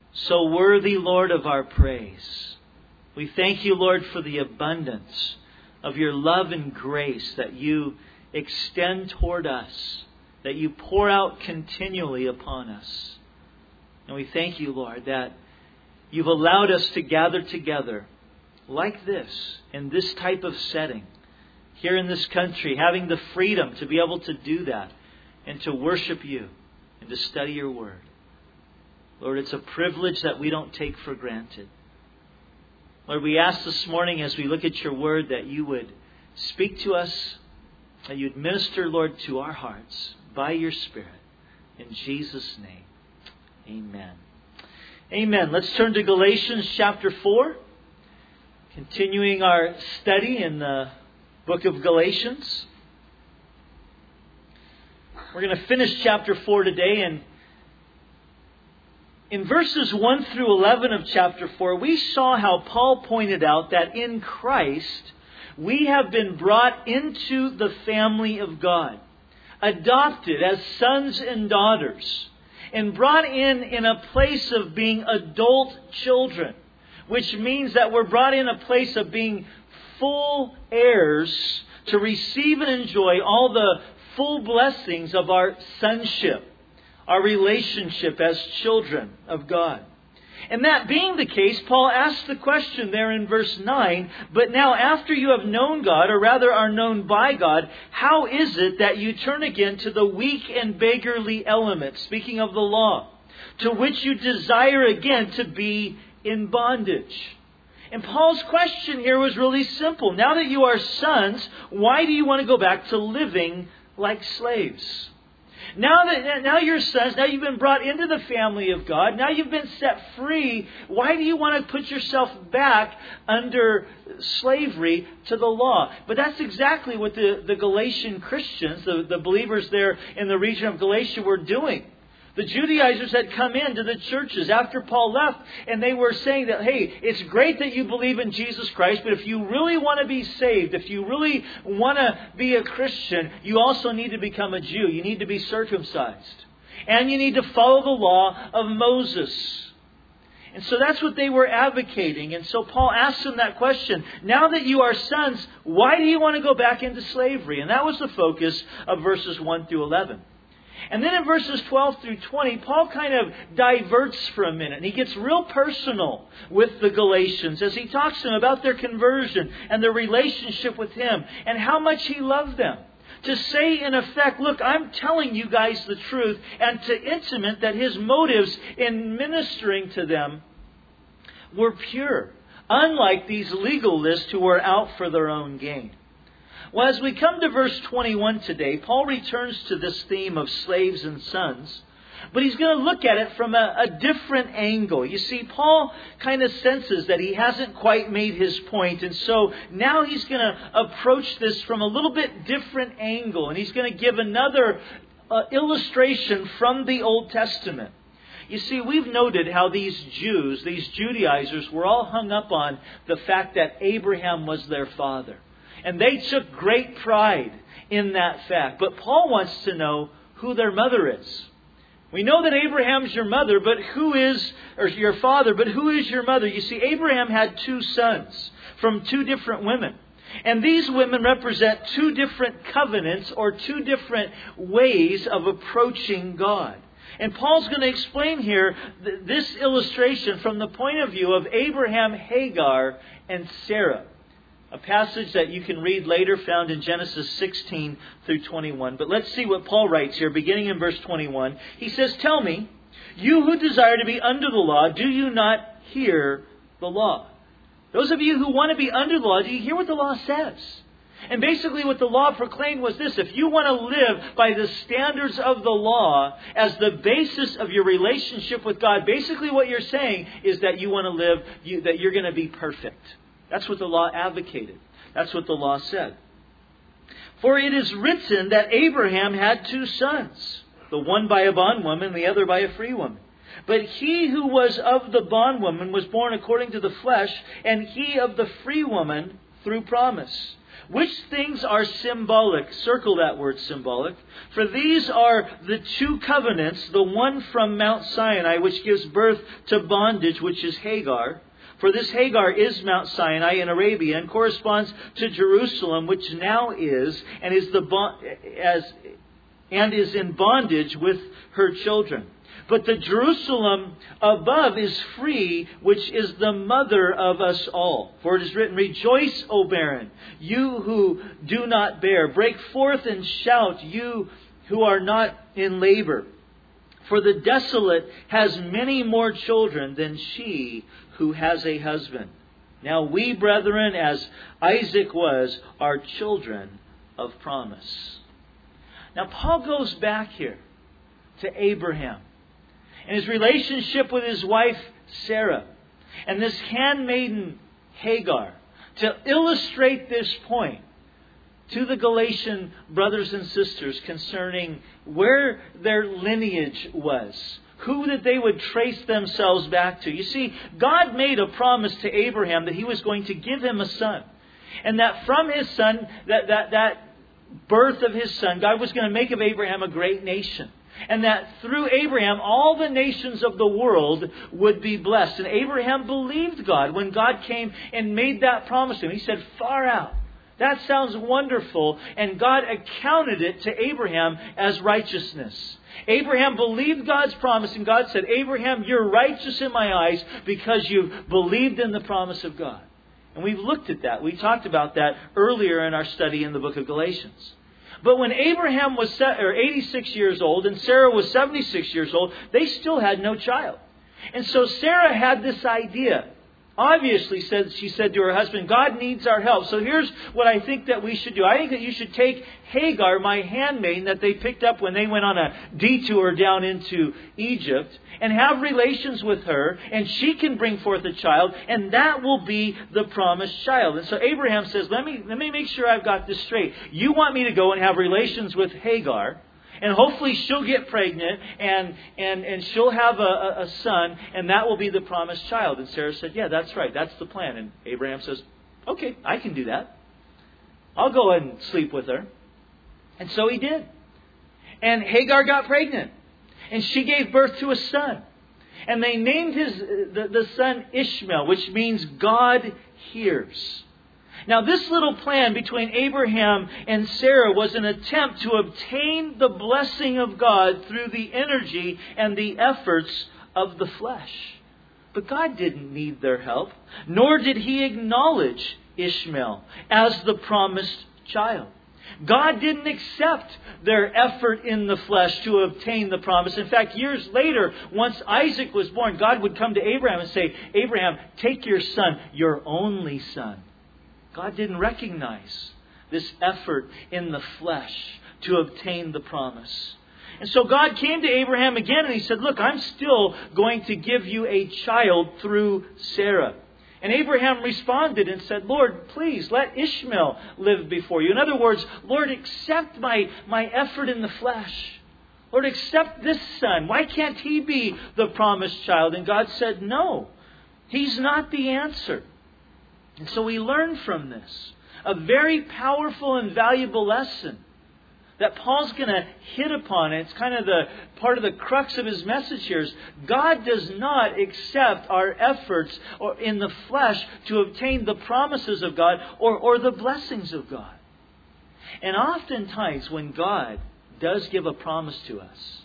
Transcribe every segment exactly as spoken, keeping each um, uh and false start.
so worthy, Lord, of our praise. We thank you, Lord, for the abundance of your love and grace that you extend toward us, that you pour out continually upon us. And we thank you, Lord, that you've allowed us to gather together like this, in this type of setting, here in this country, having the freedom to be able to do that and to worship you and to study your word. Lord, it's a privilege that we don't take for granted. Lord, we ask this morning as we look at your word that you would speak to us, that you'd minister, Lord, to our hearts by your Spirit. In Jesus' name, amen. Amen. Let's turn to Galatians chapter four. Continuing our study in the book of Galatians. We're going to finish chapter four today. And in verses one through eleven of chapter four, we saw how Paul pointed out that in Christ, we have been brought into the family of God, adopted as sons and daughters, and brought in in a place of being adult children, which means that we're brought in a place of being full heirs to receive and enjoy all the full blessings of our sonship, our relationship as children of God. And that being the case, Paul asks the question there in verse nine, but now after you have known God, or rather are known by God, how is it that you turn again to the weak and beggarly elements, speaking of the law, to which you desire again to be in bondage? And Paul's question here was really simple. Now that you are sons, why do you want to go back to living like slaves? Now that now you're sons, now you've been brought into the family of God, now you've been set free, why do you want to put yourself back under slavery to the law? But that's exactly what the, the Galatian Christians, the, the believers there in the region of Galatia, were doing. The Judaizers had come into the churches after Paul left, and they were saying that, hey, it's great that you believe in Jesus Christ, but if you really want to be saved, if you really want to be a Christian, you also need to become a Jew. You need to be circumcised. And you need to follow the law of Moses. And so that's what they were advocating. And so Paul asked them that question. Now that you are sons, why do you want to go back into slavery? And that was the focus of verses one through eleven. And then in verses twelve through twenty, Paul kind of diverts for a minute. And he gets real personal with the Galatians as he talks to them about their conversion and their relationship with him and how much he loved them. To say in effect, look, I'm telling you guys the truth, and to intimate that his motives in ministering to them were pure, unlike these legalists who were out for their own gain. Well, as we come to verse twenty-one today, Paul returns to this theme of slaves and sons, but he's going to look at it from a, a different angle. You see, Paul kind of senses that he hasn't quite made his point, and so now he's going to approach this from a little bit different angle, and he's going to give another uh, illustration from the Old Testament. You see, we've noted how these Jews, these Judaizers, were all hung up on the fact that Abraham was their father. And they took great pride in that fact. But Paul wants to know who their mother is. We know that Abraham's your mother, but who is, or your father, but who is your mother? You see, Abraham had two sons from two different women. And these women represent two different covenants or two different ways of approaching God. And Paul's going to explain here th- this illustration from the point of view of Abraham, Hagar, and Sarah. A passage that you can read later found in Genesis sixteen through twenty-one. But let's see what Paul writes here, beginning in verse twenty-one. He says, tell me, you who desire to be under the law, do you not hear the law? Those of you who want to be under the law, do you hear what the law says? And basically what the law proclaimed was this: if you want to live by the standards of the law as the basis of your relationship with God, basically what you're saying is that you want to live, you, that you're going to be perfect. That's what the law advocated. That's what the law said. For it is written that Abraham had two sons, the one by a bondwoman, the other by a free woman. But he who was of the bondwoman was born according to the flesh, and he of the free woman through promise. Which things are symbolic? Circle that word symbolic. For these are the two covenants, the one from Mount Sinai, which gives birth to bondage, which is Hagar. For this Hagar is Mount Sinai in Arabia and corresponds to Jerusalem, which now is and is the bond, as and is in bondage with her children. But the Jerusalem above is free, which is the mother of us all. For it is written, Rejoice, O barren, you who do not bear. Break forth and shout, you who are not in labor. For the desolate has many more children than she who has a husband. Now we, brethren, as Isaac was, are children of promise. Now Paul goes back here to Abraham and his relationship with his wife Sarah and this handmaiden Hagar to illustrate this point to the Galatian brothers and sisters concerning where their lineage was, who that they would trace themselves back to. You see, God made a promise to Abraham that He was going to give him a son, and that from his son, that that that birth of his son, God was going to make of Abraham a great nation. And that through Abraham, all the nations of the world would be blessed. And Abraham believed God when God came and made that promise to him. He said, far out. That sounds wonderful. And God accounted it to Abraham as righteousness. Abraham believed God's promise. And God said, Abraham, you're righteous in my eyes because you've believed in the promise of God. And we've looked at that. We talked about that earlier in our study in the book of Galatians. But when Abraham was eighty-six years old and Sarah was seventy-six years old, they still had no child. And so Sarah had this idea. Obviously, said she said to her husband, God needs our help. So here's what I think that we should do. I think that you should take Hagar, my handmaiden that they picked up when they went on a detour down into Egypt, and have relations with her, and she can bring forth a child, and that will be the promised child. And so Abraham says, let me, let me make sure I've got this straight. You want me to go and have relations with Hagar, and hopefully she'll get pregnant and, and, and she'll have a, a son, and that will be the promised child. And Sarah said, yeah, that's right. That's the plan. And Abraham says, okay, I can do that. I'll go and sleep with her. And so he did. And Hagar got pregnant. And she gave birth to a son. And they named his the, the son Ishmael, which means God hears. Now, this little plan between Abraham and Sarah was an attempt to obtain the blessing of God through the energy and the efforts of the flesh. But God didn't need their help, nor did He acknowledge Ishmael as the promised child. God didn't accept their effort in the flesh to obtain the promise. In fact, years later, once Isaac was born, God would come to Abraham and say, Abraham, take your son, your only son. God didn't recognize this effort in the flesh to obtain the promise. And so God came to Abraham again and He said, look, I'm still going to give you a child through Sarah. And Abraham responded and said, Lord, please let Ishmael live before you. In other words, Lord, accept my, my effort in the flesh. Lord, accept this son. Why can't he be the promised child? And God said, no, he's not the answer. And so we learn from this a very powerful and valuable lesson that Paul's going to hit upon. It's kind of the part of the crux of his message here is God does not accept our efforts or in the flesh to obtain the promises of God or, or the blessings of God. And oftentimes when God does give a promise to us,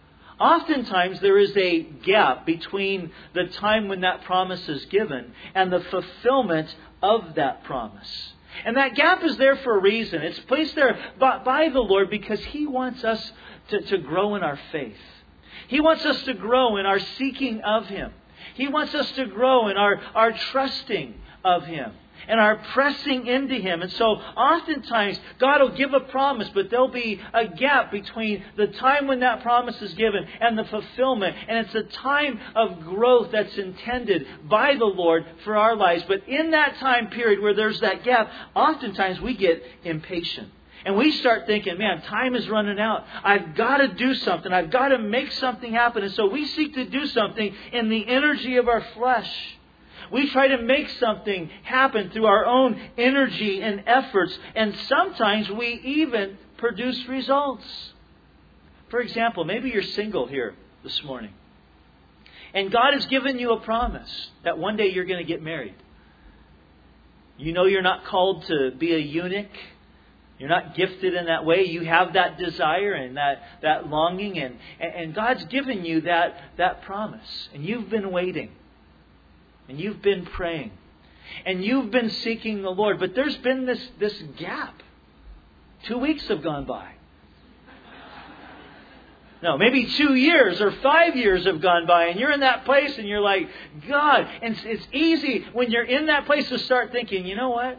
oftentimes there is a gap between the time when that promise is given and the fulfillment of that promise. And that gap is there for a reason. It's placed there by, by the Lord because He wants us to, to grow in our faith. He wants us to grow in our seeking of Him. He wants us to grow in our, our trusting of Him and our pressing into Him. And so oftentimes God will give a promise, but there'll be a gap between the time when that promise is given and the fulfillment. And it's a time of growth that's intended by the Lord for our lives. But in that time period where there's that gap, oftentimes we get impatient. And we start thinking, man, time is running out. I've got to do something. I've got to make something happen. And so we seek to do something in the energy of our flesh. We try to make something happen through our own energy and efforts. And sometimes we even produce results. For example, maybe you're single here this morning. And God has given you a promise that one day you're going to get married. You know you're not called to be a eunuch. You're not gifted in that way. You have that desire and that, that longing. And, and God's given you that, that promise. And you've been waiting. And you've been praying. And you've been seeking the Lord. But there's been this, this gap. Two weeks have gone by. No, maybe two years or five years have gone by. And you're in that place and you're like, God. And it's easy when you're in that place to start thinking, you know what?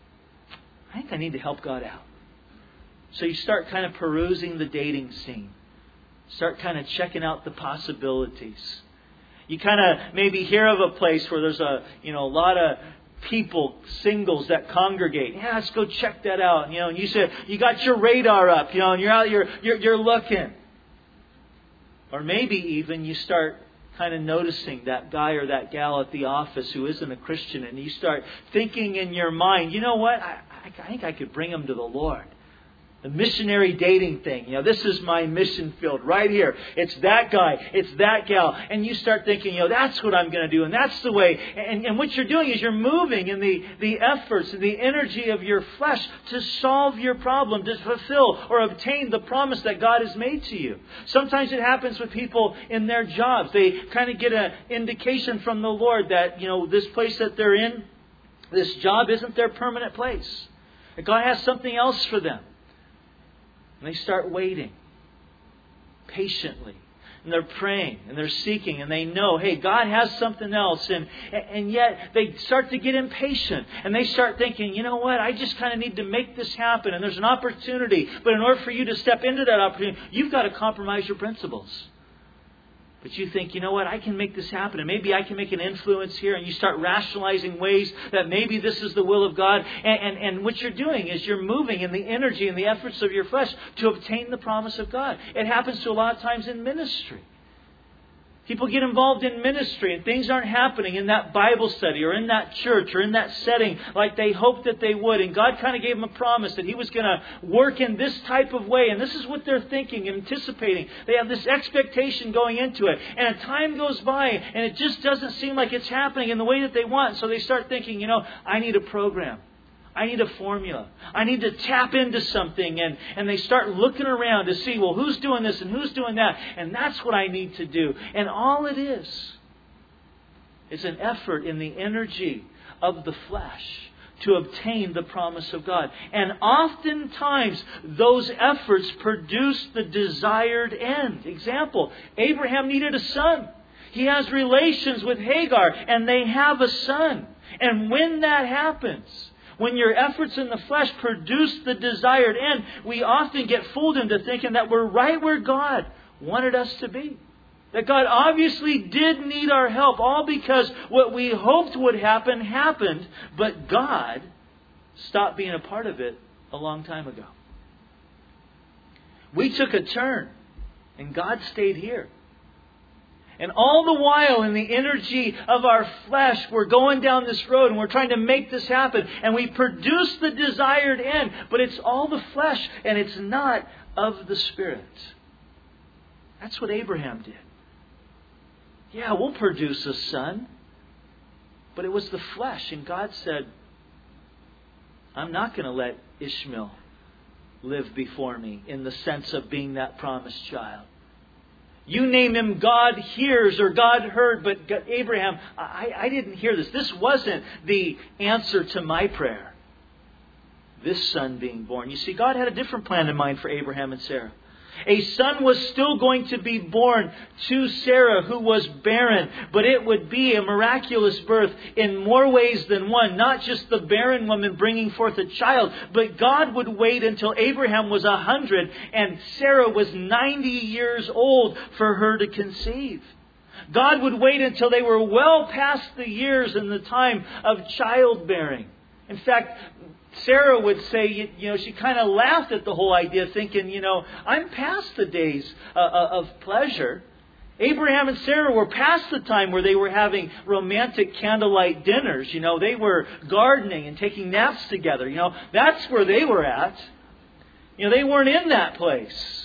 I think I need to help God out. So you start kind of perusing the dating scene. Start kind of checking out the possibilities. You kind of maybe hear of a place where there's a, you know, a lot of people, singles that congregate. Yeah, let's go check that out. You know, and you said you got your radar up, you know, and you're out, you're you're, you're looking. Or maybe even you start kind of noticing that guy or that gal at the office who isn't a Christian, and you start thinking in your mind, you know what? I, I think I could bring him to the Lord. The missionary dating thing. You know, this is my mission field right here. It's that guy. It's that gal. And you start thinking, you know, that's what I'm going to do. And that's the way. And, and what you're doing is you're moving in the, the efforts and the energy of your flesh to solve your problem, to fulfill or obtain the promise that God has made to you. Sometimes it happens with people in their jobs. They kind of get an indication from the Lord that, you know, this place that they're in, this job isn't their permanent place. That God has something else for them. And they start waiting patiently. And they're praying and they're seeking and they know, hey, God has something else. And, and yet they start to get impatient. And they start thinking, you know what, I just kind of need to make this happen. And there's an opportunity. But in order for you to step into that opportunity, you've got to compromise your principles. But you think, you know what, I can make this happen. And maybe I can make an influence here. And you start rationalizing ways that maybe this is the will of God. And, and, and what you're doing is you're moving in the energy and the efforts of your flesh to obtain the promise of God. It happens to a lot of times in ministry. People get involved in ministry and things aren't happening in that Bible study or in that church or in that setting like they hoped that they would. And God kind of gave them a promise that He was going to work in this type of way. And this is what they're thinking and anticipating. They have this expectation going into it. And a time goes by and it just doesn't seem like it's happening in the way that they want. So they start thinking, you know, I need a program. I need a formula. I need to tap into something. And, and they start looking around to see, well, who's doing this and who's doing that? And that's what I need to do. And all it is is an effort in the energy of the flesh to obtain the promise of God. And oftentimes those efforts produce the desired end. Example, Abraham needed a son. He has relations with Hagar and they have a son. And when that happens, when your efforts in the flesh produce the desired end, we often get fooled into thinking that we're right where God wanted us to be. That God obviously did need our help, all because what we hoped would happen happened, but God stopped being a part of it a long time ago. We took a turn, and God stayed here. And all the while in the energy of our flesh, we're going down this road and we're trying to make this happen. And we produce the desired end. But it's all the flesh and it's not of the Spirit. That's what Abraham did. Yeah, we'll produce a son. But it was the flesh. And God said, I'm not going to let Ishmael live before me in the sense of being that promised child. You name him God hears or God heard, but God, Abraham, I, I didn't hear this. This wasn't the answer to my prayer. This son being born. You see, God had a different plan in mind for Abraham and Sarah. A son was still going to be born to Sarah, who was barren, but it would be a miraculous birth in more ways than one. Not just the barren woman bringing forth a child, but God would wait until Abraham was a hundred and Sarah was ninety years old for her to conceive. God would wait until they were well past the years and the time of childbearing. In fact, Sarah would say, you know, she kind of laughed at the whole idea, thinking, you know, I'm past the days uh, of pleasure. Abraham and Sarah were past the time where they were having romantic candlelight dinners. You know, they were gardening and taking naps together. You know, that's where they were at. You know, they weren't in that place.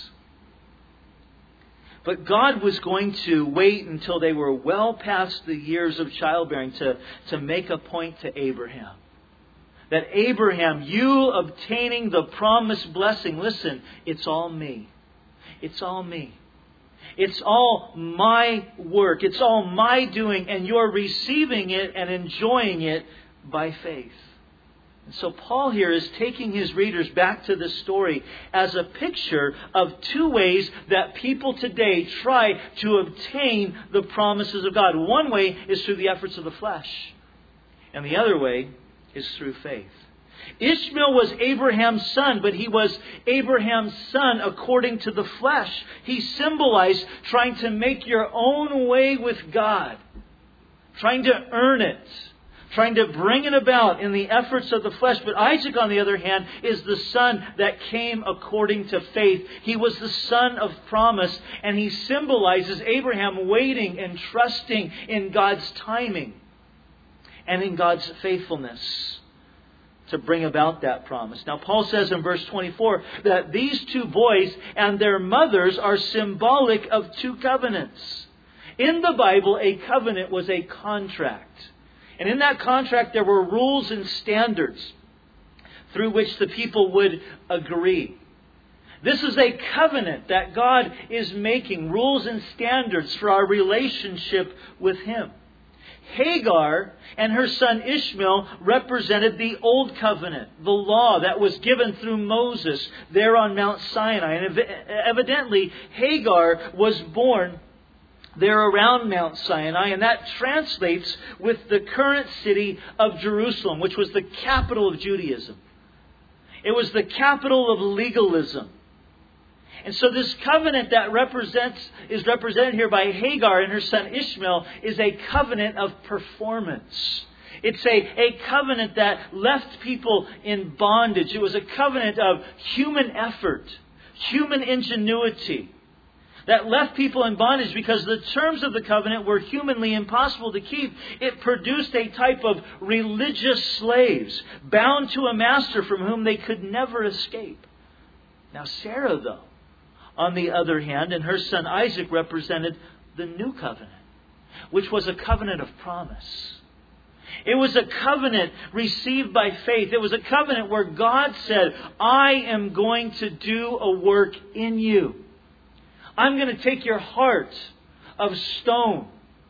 But God was going to wait until they were well past the years of childbearing to, to make a point to Abraham. That Abraham, you obtaining the promised blessing, listen, it's all me. It's all me. It's all my work. It's all my doing, and you're receiving it and enjoying it by faith. And so Paul here is taking his readers back to this story as a picture of two ways that people today try to obtain the promises of God. One way is through the efforts of the flesh, and the other way is through faith. Ishmael was Abraham's son, but he was Abraham's son according to the flesh. He symbolized trying to make your own way with God, trying to earn it, trying to bring it about in the efforts of the flesh. But Isaac, on the other hand, is the son that came according to faith. He was the son of promise, and he symbolizes Abraham waiting and trusting in God's timing and in God's faithfulness to bring about that promise. Now, Paul says in verse twenty-four that these two boys and their mothers are symbolic of two covenants. In the Bible, a covenant was a contract. And in that contract, there were rules and standards through which the people would agree. This is a covenant that God is making, rules and standards for our relationship with Him. Hagar and her son Ishmael represented the Old Covenant, the law that was given through Moses there on Mount Sinai. And evidently, Hagar was born there around Mount Sinai, and that translates with the current city of Jerusalem, which was the capital of Judaism. It was the capital of legalism. And so this covenant that represents is represented here by Hagar and her son Ishmael is a covenant of performance. It's a, a covenant that left people in bondage. It was a covenant of human effort, human ingenuity, that left people in bondage because the terms of the covenant were humanly impossible to keep. It produced a type of religious slaves bound to a master from whom they could never escape. Now Sarah, though, on the other hand, and her son Isaac represented the new covenant, which was a covenant of promise. It was a covenant received by faith. It was a covenant where God said, I am going to do a work in you. I'm going to take your heart of stone,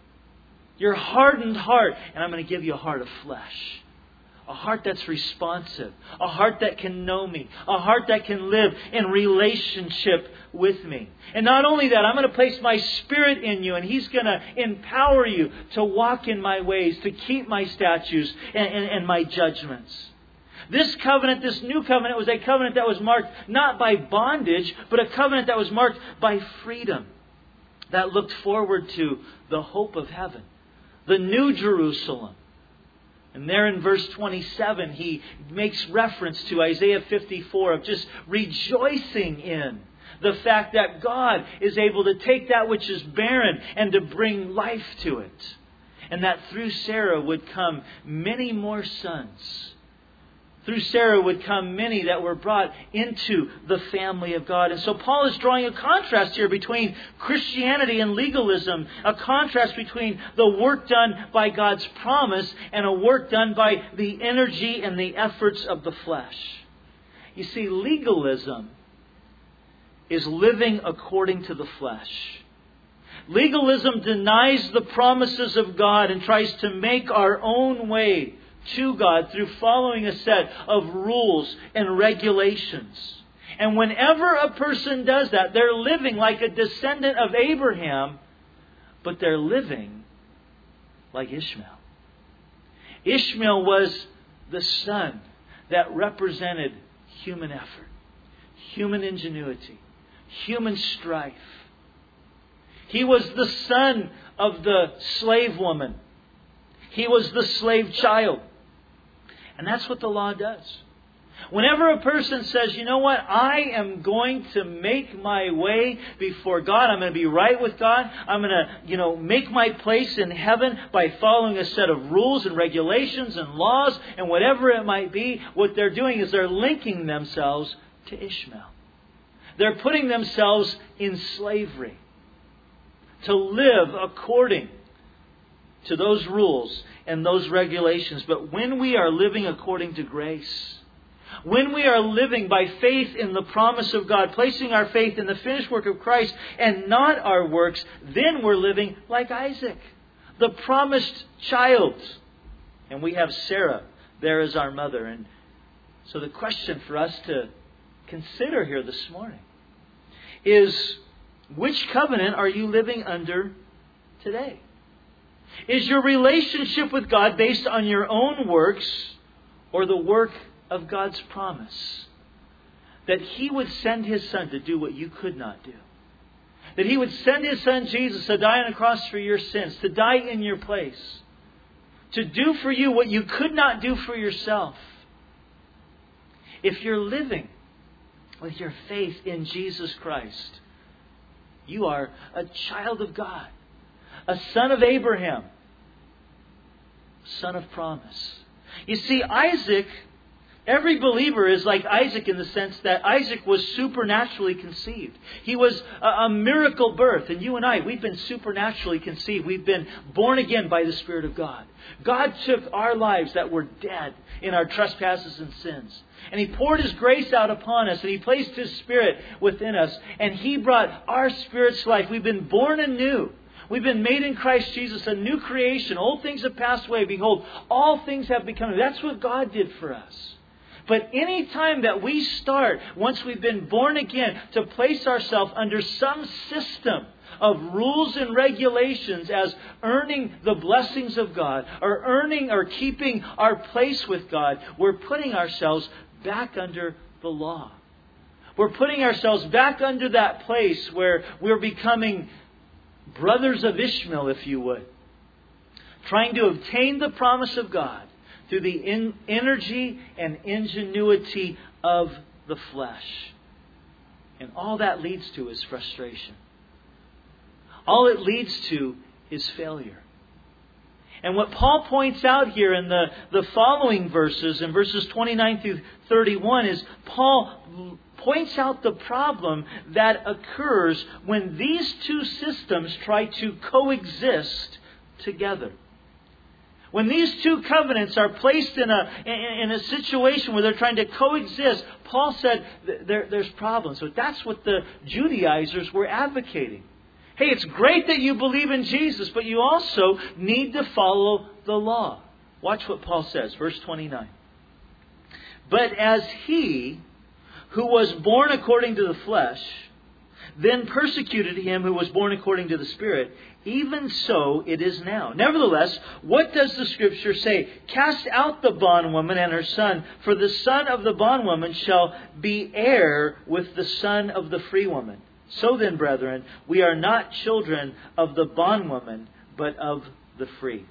your hardened heart, and I'm going to give you a heart of flesh. A heart that's responsive. A heart that can know me. A heart that can live in relationship with me. And not only that, I'm going to place my Spirit in you, and He's going to empower you to walk in my ways, to keep my statutes and, and, and my judgments. This covenant, this new covenant, was a covenant that was marked not by bondage, but a covenant that was marked by freedom. That looked forward to the hope of heaven. The new Jerusalem. And there in verse twenty-seven, he makes reference to Isaiah fifty-four of just rejoicing in the fact that God is able to take that which is barren and to bring life to it. And that through Sarah would come many more sons. Through Sarah would come many that were brought into the family of God. And so Paul is drawing a contrast here between Christianity and legalism. A contrast between the work done by God's promise and a work done by the energy and the efforts of the flesh. You see, legalism is living according to the flesh. Legalism denies the promises of God and tries to make our own way to God through following a set of rules and regulations. And whenever a person does that, they're living like a descendant of Abraham, but they're living like Ishmael. Ishmael was the son that represented human effort, human ingenuity, human strife. He was the son of the slave woman. He was the slave child. And that's what the law does. Whenever a person says, you know what, I am going to make my way before God, I'm going to be right with God, I'm going to, you know, make my place in heaven by following a set of rules and regulations and laws and whatever it might be, what they're doing is they're linking themselves to Ishmael. They're putting themselves in slavery to live according to those rules and those regulations. But when we are living according to grace, when we are living by faith in the promise of God, placing our faith in the finished work of Christ and not our works, then we're living like Isaac, the promised child. And we have Sarah there as our mother. And so the question for us to consider here this morning is, which covenant are you living under today? Is your relationship with God based on your own works or the work of God's promise? That He would send His Son to do what you could not do. That He would send His Son Jesus to die on a cross for your sins, to die in your place, to do for you what you could not do for yourself. If you're living with your faith in Jesus Christ, you are a child of God, a son of Abraham, son of promise. You see, Isaac, every believer is like Isaac in the sense that Isaac was supernaturally conceived. He was a, a miracle birth. And you and I, we've been supernaturally conceived. We've been born again by the Spirit of God. God took our lives that were dead in our trespasses and sins, and He poured His grace out upon us, and He placed His Spirit within us, and He brought our spirits to life. We've been born anew. We've been made in Christ Jesus, a new creation. Old things have passed away. Behold, all things have become new. That's what God did for us. But any time that we start, once we've been born again, to place ourselves under some system of rules and regulations as earning the blessings of God, or earning or keeping our place with God, we're putting ourselves back under the law. We're putting ourselves back under that place where we're becoming brothers of Ishmael, if you would, trying to obtain the promise of God through the in energy and ingenuity of the flesh. And all that leads to is frustration. All it leads to is failure. And what Paul points out here in the, the following verses, in verses twenty-nine through thirty-one, is Paul points out the problem that occurs when these two systems try to coexist together. When these two covenants are placed in a in a situation where they're trying to coexist, Paul said there, there's problems. So that's what the Judaizers were advocating. Hey, it's great that you believe in Jesus, but you also need to follow the law. Watch what Paul says, verse twenty-nine. But as he who was born according to the flesh then persecuted him who was born according to the Spirit, even so it is now. Nevertheless, what does the Scripture say? Cast out the bondwoman and her son, for the son of the bondwoman shall be heir with the son of the free woman. So then, brethren, we are not children of the bondwoman, but of the free.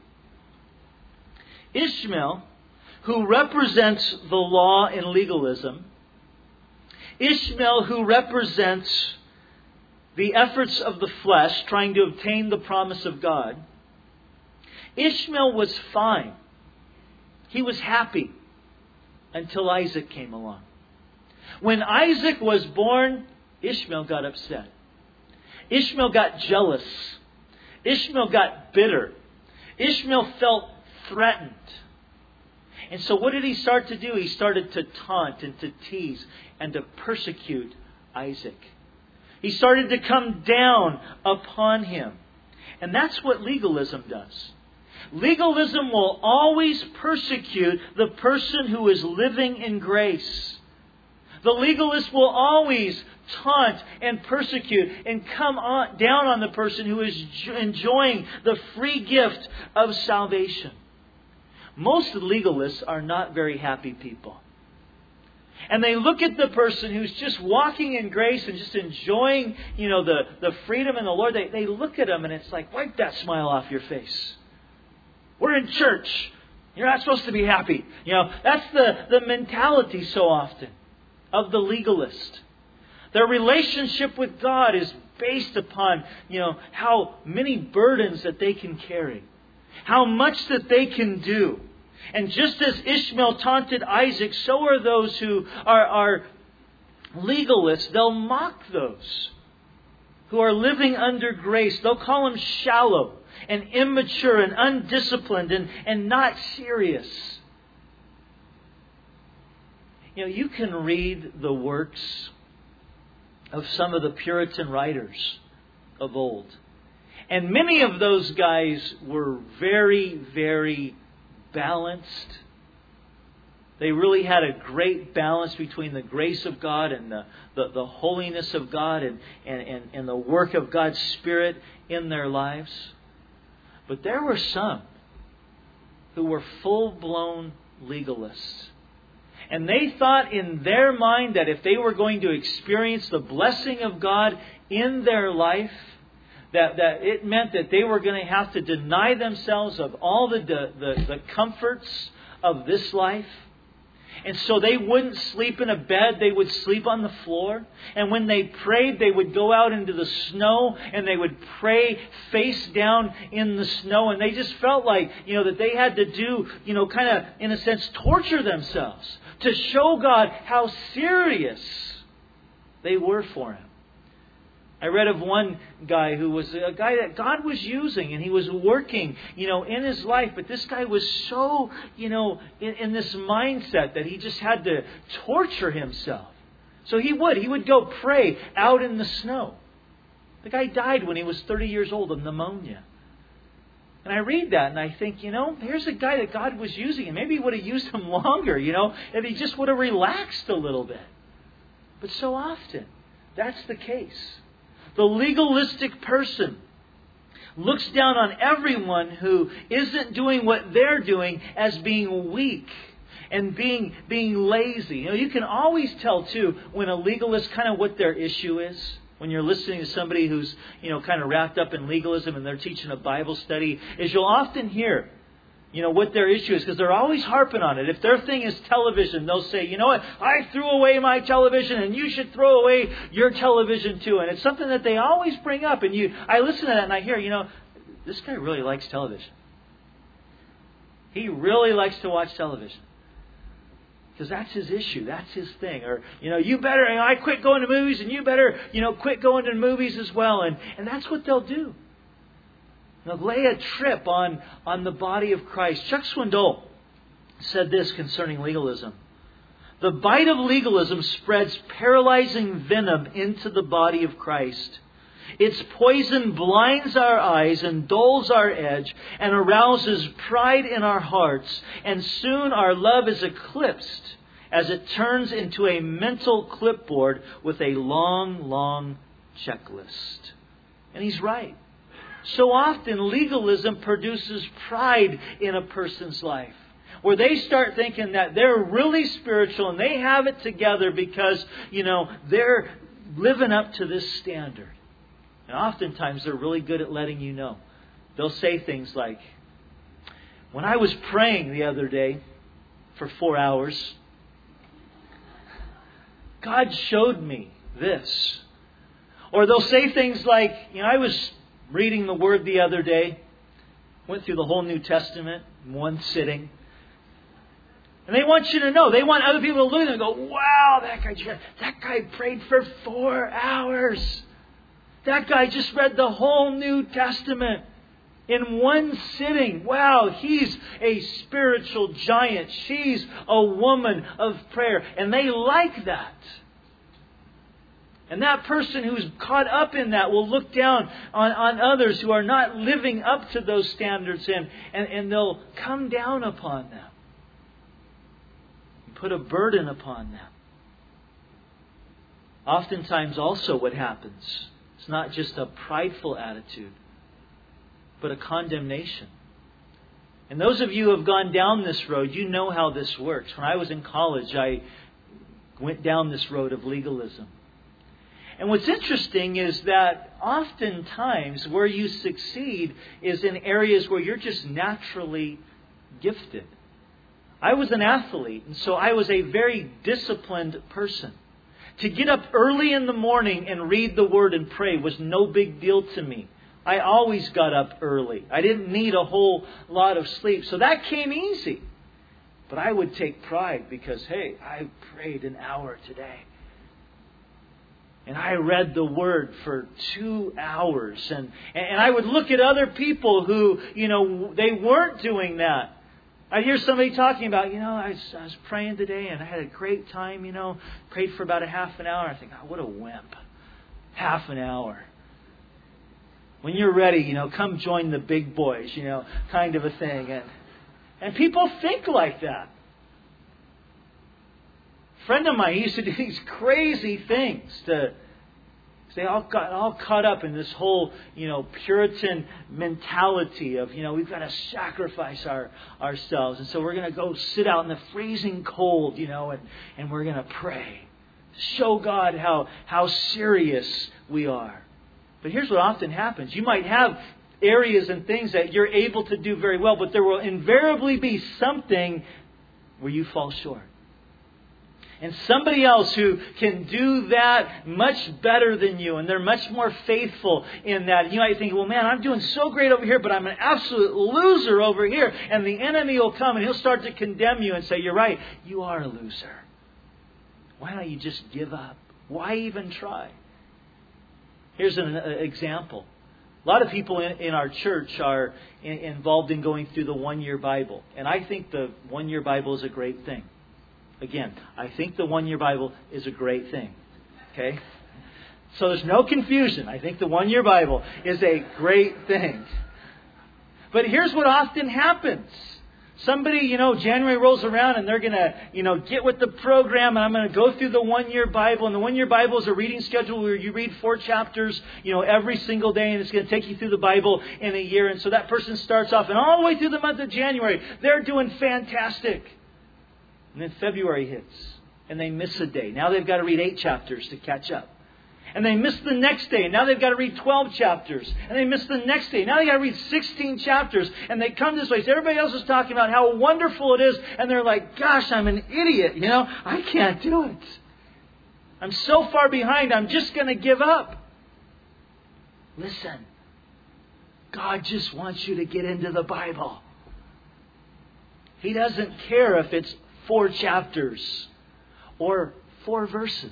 Ishmael, who represents the law and legalism, Ishmael, who represents the efforts of the flesh trying to obtain the promise of God, Ishmael was fine. He was happy until Isaac came along. When Isaac was born, Ishmael got upset. Ishmael got jealous. Ishmael got bitter. Ishmael felt threatened. And so what did he start to do? He started to taunt and to tease and to persecute Isaac. He started to come down upon him. And that's what legalism does. Legalism will always persecute the person who is living in grace. The legalist will always taunt and persecute and come on, down on the person who is enjoying the free gift of salvation. Most legalists are not very happy people. And they look at the person who's just walking in grace and just enjoying, you know, the, the freedom in the Lord. They, they look at them and it's like, wipe that smile off your face. We're in church. You're not supposed to be happy. You know, that's the, the mentality so often of the legalist. Their relationship with God is based upon, you know, how many burdens that they can carry. How much that they can do. And just as Ishmael taunted Isaac, so are those who are, are legalists. They'll mock those who are living under grace. They'll call them shallow and immature and undisciplined and, and not serious. You know, you can read the works of some of the Puritan writers of old. And many of those guys were very, very balanced. They really had a great balance between the grace of God and the, the, the holiness of God and, and, and, and the work of God's Spirit in their lives. But there were some who were full-blown legalists. And they thought in their mind that if they were going to experience the blessing of God in their life, that, that it meant that they were going to have to deny themselves of all the, the, the, the comforts of this life. And so they wouldn't sleep in a bed, they would sleep on the floor. And when they prayed, they would go out into the snow and they would pray face down in the snow. And they just felt like, you know, that they had to do, you know, kind of, in a sense, torture themselves to show God how serious they were for Him. I read of one guy who was a guy that God was using and he was working, you know, in his life. But this guy was so, you know, in, in this mindset that he just had to torture himself. So he would. He would go pray out in the snow. The guy died when he was thirty years old of pneumonia. And I read that and I think, you know, here's a guy that God was using. And maybe He would have used him longer, you know, if he just would have relaxed a little bit. But so often, that's the case. The legalistic person looks down on everyone who isn't doing what they're doing as being weak and being being lazy. You know, you can always tell too when a legalist kind of what their issue is. When you're listening to somebody who's, you know, kind of wrapped up in legalism and they're teaching a Bible study, is you'll often hear, you know, what their issue is, because they're always harping on it. If their thing is television, they'll say, you know what, I threw away my television and you should throw away your television too. And it's something that they always bring up. And you, I listen to that and I hear, you know, this guy really likes television. He really likes to watch television. Because that's his issue. That's his thing. Or, you know, you better, you know, I quit going to movies and you better, you know, quit going to movies as well. And, and that's what they'll do. They'll lay a trip on, on the body of Christ. Chuck Swindoll said this concerning legalism. The bite of legalism spreads paralyzing venom into the body of Christ. Its poison blinds our eyes and dulls our edge and arouses pride in our hearts. And soon our love is eclipsed as it turns into a mental clipboard with a long, long checklist. And he's right. So often legalism produces pride in a person's life, where they start thinking that they're really spiritual and they have it together because, you know, they're living up to this standard. And oftentimes they're really good at letting you know. They'll say things like, when I was praying the other day for four hours, God showed me this. Or they'll say things like, you know, I was reading the Word the other day, went through the whole New Testament in one sitting. And they want you to know. They want other people to look at them and go, wow, that guy, that guy prayed for four hours. That guy just read the whole New Testament in one sitting. Wow, he's a spiritual giant. She's a woman of prayer. And they like that. And that person who's caught up in that will look down on, on others who are not living up to those standards and, and, and they'll come down upon them. Put a burden upon them. Oftentimes also what happens, it's not just a prideful attitude, but a condemnation. And those of you who have gone down this road, you know how this works. When I was in college, I went down this road of legalism. And what's interesting is that oftentimes where you succeed is in areas where you're just naturally gifted. I was an athlete, and so I was a very disciplined person. To get up early in the morning and read the Word and pray was no big deal to me. I always got up early. I didn't need a whole lot of sleep. So that came easy. But I would take pride because, hey, I prayed an hour today. And I read the Word for two hours. And, and I would look at other people who, you know, they weren't doing that. I hear somebody talking about, you know, I was, I was praying today and I had a great time, you know, prayed for about a half an hour. I think, oh, what a wimp. Half an hour. When you're ready, you know, come join the big boys, you know, kind of a thing. And, and people think like that. A friend of mine used to do these crazy things to... They all got all caught up in this whole, you know, Puritan mentality of, you know, we've got to sacrifice our ourselves. And so we're going to go sit out in the freezing cold, you know, and, and we're going to pray. Show God how, how serious we are. But here's what often happens. You might have areas and things that you're able to do very well, but there will invariably be something where you fall short. And somebody else who can do that much better than you, and they're much more faithful in that. You might think, well, man, I'm doing so great over here, but I'm an absolute loser over here. And the enemy will come and he'll start to condemn you and say, you're right, you are a loser. Why don't you just give up? Why even try? Here's an example. A lot of people in, in our church are in, involved in going through the one-year Bible. And I think the one-year Bible is a great thing. Again, I think the one-year Bible is a great thing. Okay? So there's no confusion. I think the one-year Bible is a great thing. But here's what often happens. Somebody, you know, January rolls around and they're going to, you know, get with the program and I'm going to go through the one-year Bible. And the one-year Bible is a reading schedule where you read four chapters, you know, every single day. And it's going to take you through the Bible in a year. And so that person starts off and all the way through the month of January, they're doing fantastic. And then February hits and they miss a day. Now they've got to read eight chapters to catch up. And they miss the next day. Now they've got to read twelve chapters. And they miss the next day. Now they've got to read sixteen chapters. And they come this way. So everybody else is talking about how wonderful it is. And they're like, gosh, I'm an idiot. You know, I can't do it. I'm so far behind. I'm just going to give up. Listen. God just wants you to get into the Bible. He doesn't care if it's four chapters or four verses.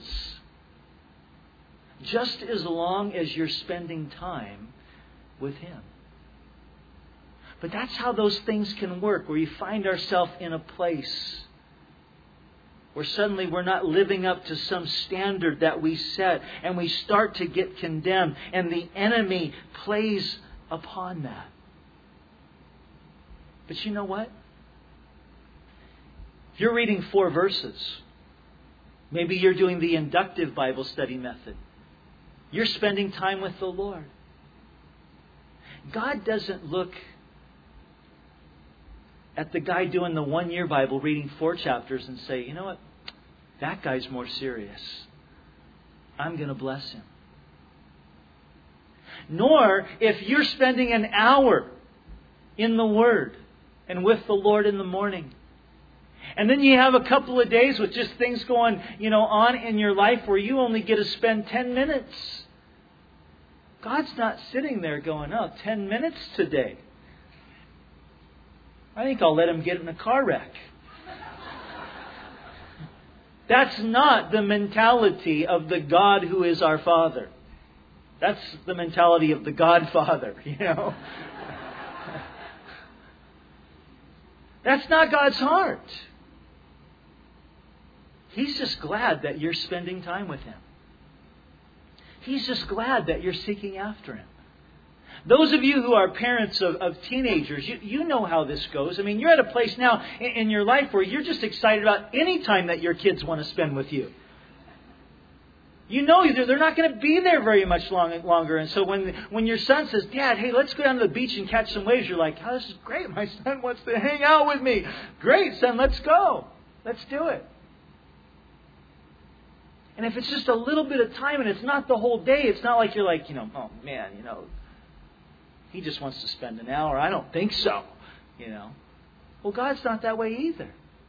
Just as long as you're spending time with Him. But that's how those things can work, where you find ourselves in a place where suddenly we're not living up to some standard that we set, and we start to get condemned, and the enemy plays upon that. But you know what? If you're reading four verses, maybe you're doing the inductive Bible study method. You're spending time with the Lord. God doesn't look at the guy doing the one-year Bible, reading four chapters, and say, you know what? That guy's more serious. I'm going to bless him. Nor if you're spending an hour in the Word and with the Lord in the morning. And then you have a couple of days with just things going, you know, on in your life where you only get to spend ten minutes. God's not sitting there going, oh, ten minutes today. I think I'll let him get in a car wreck. That's not the mentality of the God who is our Father. That's the mentality of the Godfather, you know. That's not God's heart. He's just glad that you're spending time with Him. He's just glad that you're seeking after Him. Those of you who are parents of, of teenagers, you, you know how this goes. I mean, you're at a place now in, in your life where you're just excited about any time that your kids want to spend with you. You know they're, they're not going to be there very much long, longer. And so when, when your son says, Dad, hey, let's go down to the beach and catch some waves, you're like, oh, this is great. My son wants to hang out with me. Great, son, let's go. Let's do it. And if it's just a little bit of time and it's not the whole day, it's not like you're like, you know, oh man, you know, he just wants to spend an hour. I don't think so, you know. Well, God's not that way either.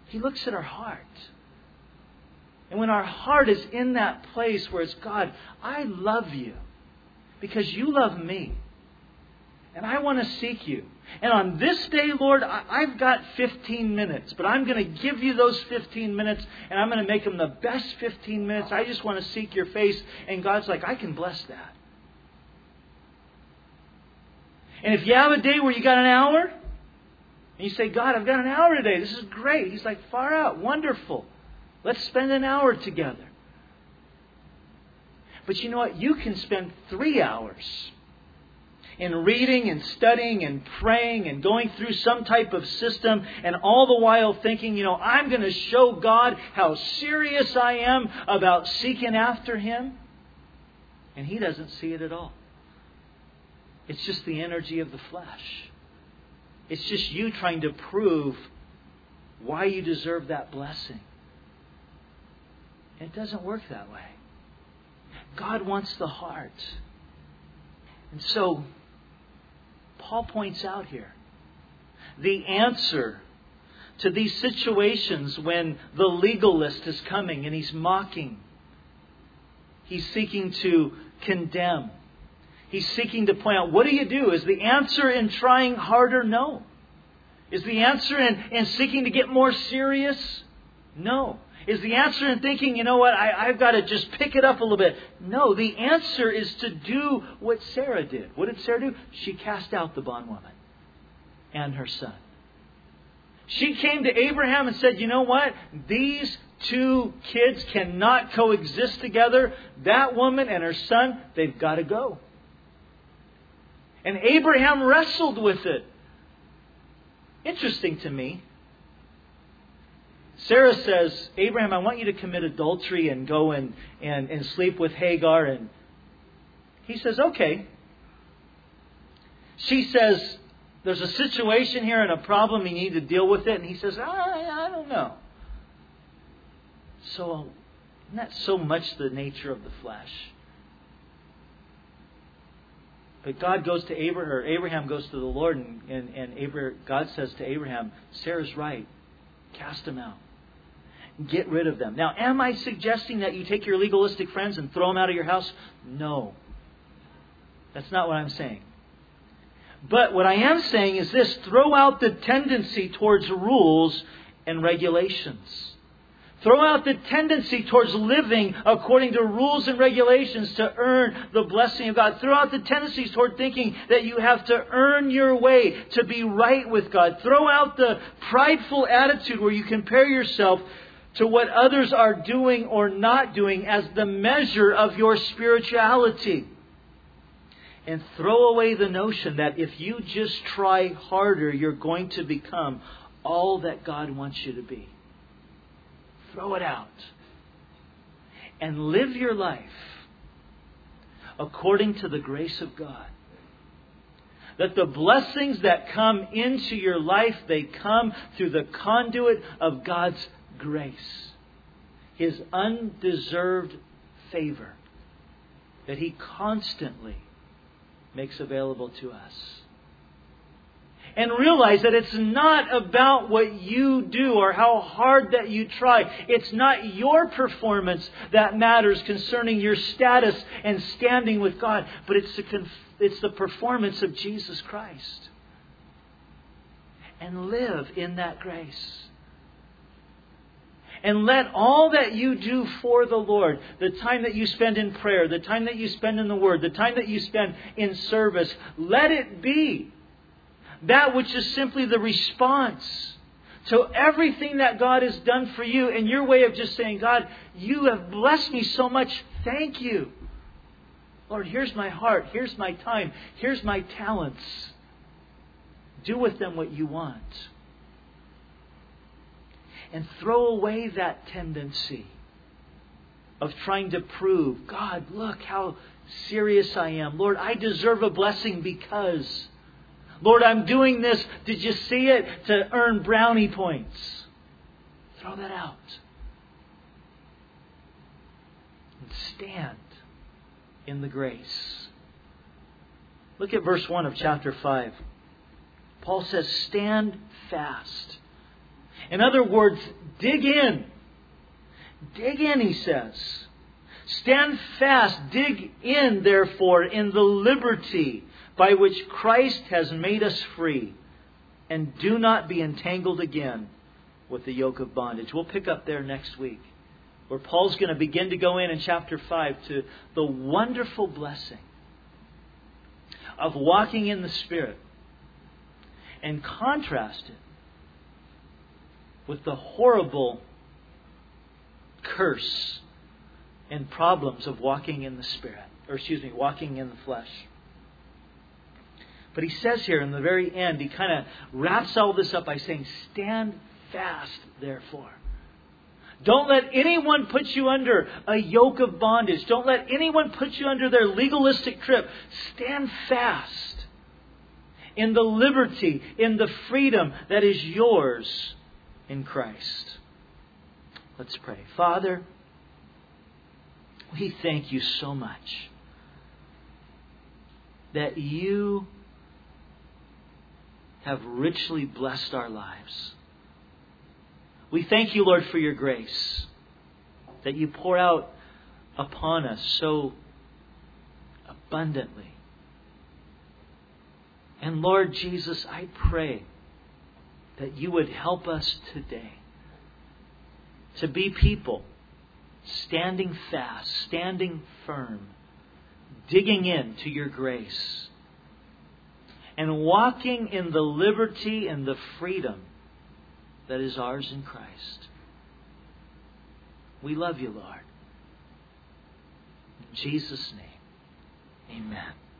He looks at our heart. And when our heart is in that place where it's, God, I love you because you love me. And I want to seek you. And on this day, Lord, I've got fifteen minutes. But I'm going to give you those fifteen minutes. And I'm going to make them the best fifteen minutes. I just want to seek your face. And God's like, I can bless that. And if you have a day where you got an hour, and you say, God, I've got an hour today. This is great. He's like, far out. Wonderful. Let's spend an hour together. But you know what? You can spend three hours in reading and studying and praying and going through some type of system, and all the while thinking, you know, I'm going to show God how serious I am about seeking after Him. And He doesn't see it at all. It's just the energy of the flesh. It's just you trying to prove why you deserve that blessing. It doesn't work that way. God wants the heart. And so, Paul points out here, the answer to these situations when the legalist is coming and he's mocking, he's seeking to condemn, he's seeking to point out, what do you do? Is the answer in trying harder? No. Is the answer in, in seeking to get more serious? No. Is the answer in thinking, you know what, I, I've got to just pick it up a little bit? No, the answer is to do what Sarah did. What did Sarah do? She cast out the bondwoman and her son. She came to Abraham and said, you know what, these two kids cannot coexist together. That woman and her son, they've got to go. And Abraham wrestled with it. Interesting to me. Sarah says, Abraham, I want you to commit adultery and go and, and, and sleep with Hagar. And he says, okay. She says, there's a situation here and a problem. You need to deal with it. And he says, I, I don't know. So, isn't that so much the nature of the flesh? But God goes to Abraham, or Abraham goes to the Lord, and, and, and Abraham, God says to Abraham, Sarah's right. Cast them out. Get rid of them. Now, am I suggesting that you take your legalistic friends and throw them out of your house? No. That's not what I'm saying. But what I am saying is this: throw out the tendency towards rules and regulations. Throw out the tendency towards living according to rules and regulations to earn the blessing of God. Throw out the tendencies toward thinking that you have to earn your way to be right with God. Throw out the prideful attitude where you compare yourself to what others are doing or not doing as the measure of your spirituality. And throw away the notion that if you just try harder, you're going to become all that God wants you to be. Throw it out. And live your life according to the grace of God. That the blessings that come into your life, they come through the conduit of God's grace. His undeserved favor that He constantly makes available to us. And realize that it's not about what you do or how hard that you try. It's not your performance that matters concerning your status and standing with God. But it's the, conf- it's the performance of Jesus Christ. And live in that grace. And let all that you do for the Lord, the time that you spend in prayer, the time that you spend in the Word, the time that you spend in service, let it be that which is simply the response to everything that God has done for you, and your way of just saying, God, you have blessed me so much. Thank you. Lord, here's my heart. Here's my time. Here's my talents. Do with them what you want. And throw away that tendency of trying to prove, God, look how serious I am. Lord, I deserve a blessing because... Lord, I'm doing this, did you see it, to earn brownie points. Throw that out. And stand in the grace. Look at verse one of chapter five. Paul says, stand fast. In other words, dig in. Dig in, he says. Stand fast, dig in, therefore, in the liberty by which Christ has made us free, and do not be entangled again with the yoke of bondage. We'll pick up there next week, where Paul's going to begin to go in in chapter five to the wonderful blessing of walking in the Spirit, and contrast it with the horrible curse and problems of walking in the Spirit, or excuse me, walking in the flesh. But he says here in the very end, he kind of wraps all this up by saying, stand fast, therefore. Don't let anyone put you under a yoke of bondage. Don't let anyone put you under their legalistic trip. Stand fast in the liberty, in the freedom that is yours in Christ. Let's pray. Father, we thank you so much that you have richly blessed our lives. We thank you, Lord, for your grace that you pour out upon us so abundantly. And Lord Jesus, I pray that you would help us today to be people standing fast, standing firm, digging into your grace, and walking in the liberty and the freedom that is ours in Christ. We love you, Lord. In Jesus' name, amen.